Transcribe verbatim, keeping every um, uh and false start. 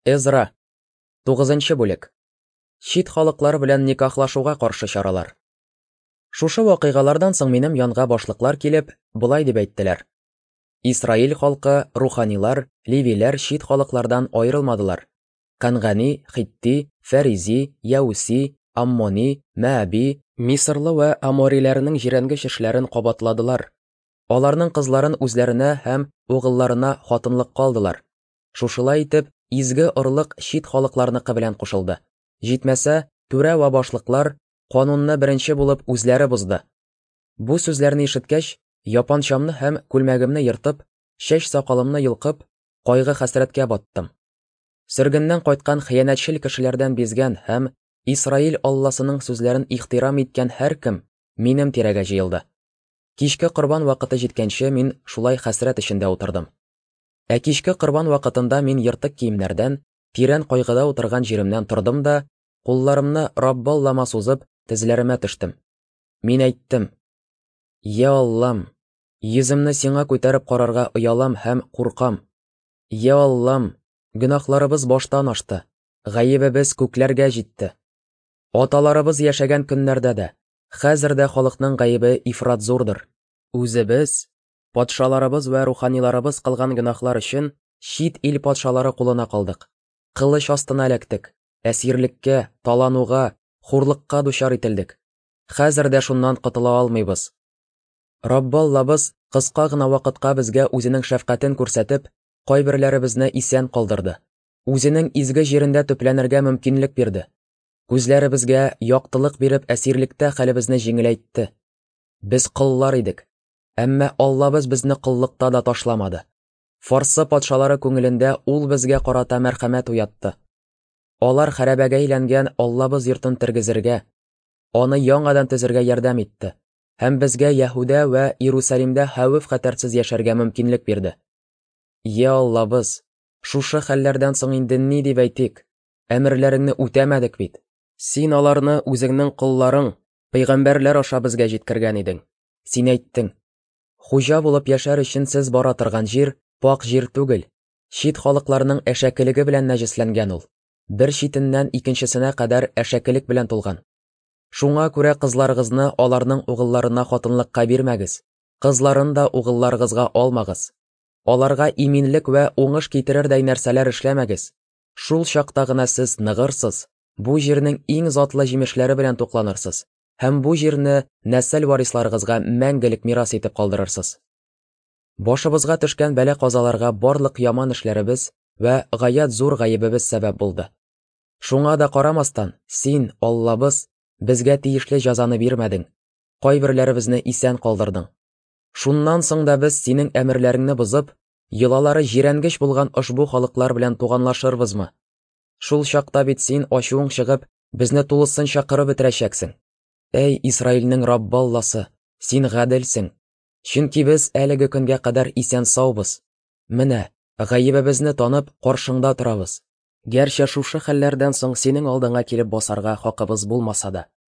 Эзра. тугызынчы бүлек. Чит халыклар белән никахлашуга каршы чаралар. Шушы вакыйгалардан соң минем янга башлыклар килеп, булай дип әйттеләр. Исраил халкы, руханилар, ливиләр чит халыклардан аерылмадылар. Кангани, Хитти, Фәризи, Яуси, Аммони, Мәби, Мисырлы вә Амориләрнең җирәнгеч эшләрен кабатладылар. Аларның кызларын үзләренә һәм угылларына хатынлыкка алдылар. Шушылай итеп, изге орлык чит халыкларныкы белән кушылды. Җитмәсә, түрә вә башлыклар канунны беренче булып үзләре бозды. Бу сүзләрне ишеткәч, япанчамны һәм күлмәгемне йыртып, чәч-сакалымны йолкып, кайгы-хәсрәткә баттым. Сөргеннән кайткан хыянәтчел кешеләрдән бизгән һәм Исраил Алласының сүзләрен ихтирам иткән һәркем минем тирәгә җыелды. Кичке корбан вакыты җиткәнче мин шулай хәсрәт эчендә утырдым. Ә кичке корбан вакытында мин йыртык киемнәрдән, тирән кайгыда утырган җиремнән тордым да, кулларымны Раббаллама сузып, тезләремә төштем. Мин әйттем: «Я Аллам, йөземне сиңа күтәреп карарга оялам һәм куркам. Я Аллам, гөнаһларыбыз баштан ашты, гаебебез күкләргә җитте. Аталарыбыз яшәгән көннәрдә дә, хәзер дә халыкның гаебе ифрат зурдыр. Үзебез, патшаларыбыз вә руханиларыбыз кылган гөнаһлар өчен чит ил патшалары кулына калдык. Кылыч астына эләктек, әсирлеккә, талануга, хурлыкка дучар ителдек. Хәзер дә шуннан котыла алмыйбыз. Раббаллабыз кыска гына вакытка безгә үзенең шәфкатен күрсәтеп, кайберләребезне исән калдырды. Үзенең изге җирендә төпләнергә мөмкинлек бирде. Күзләребезгә яктылык биреп әсирлектә хәлебезне җиңеләйтте. Без кыллар идек, әмма Аллабыз безне кыллыкта да ташламады. Фарсы патшалары күңелендә ул безгә карата мәрхәмәт уятты. Алар хәрабәгә әйләнгән Аллабыз йортын тергезергә, аны яңадан төзергә ярдәм итте һәм безгә Яһүдә вә Иерусалимдә хәвеф-хәтәрсез яшәргә мөмкинлек бирде. Я Аллабыз, шушы хәлләрдән соң инде ни дип әйтик? Әмерләреңне үтәмәдек бит. Син аларны үзеңнең кулларың, пәйгамбәрләр аша безгә җиткергән идең. Син әйттең: «Хуҗа булып яшәр өчен сез бара торган җир пак җир түгел. Чит халыкларның әшәкелеге белән нәҗесләнгән ул. Бер читеннән икенчесенә кадәр әшәкелек белән тулган. Шуңа күрә кызларыгызны аларның угылларына хатынлыкка бирмәгез. Кызларын да угылларыгызга алмагыз. Аларга иминлек вә уңыш китерердәй нәрсәләр эшләмәгез. Шул чакта гына сез ныгырсыз, бу җирнең иң затлы җимешләре белән тукланырсыз һәм бу җирне нәсел варисларыгызга мәңгелек мирас итеп калдырырсыз. Башыбызга төшкән бәла-казаларга барлык яман эшләребез вә гаять зур гаебебез сәбәп булды. Шуңа да карамастан, син, Аллабыз, безгә тиешле җәзаны бирмәдең. Кайберләребезне исән калдырдың. Шуннан соң да без синең әмерләреңне бозып, йолалары җирәнгеч булган ошбу халыклар белән туганлашырбызмы? Шул чакта бит син ачуың чыгып, безне тулысынча кырып бетерәчәксең. Әй Исраилнең Раббалласы, син гаделсең. Чөнки без әлеге көнгә кадәр исән саубыз. Менә, гаебебезне танып, каршыңда торабыз. Гәрчә шушы хәлләрдән соң синең алдыңа килеп басарга хакыбыз булмаса да.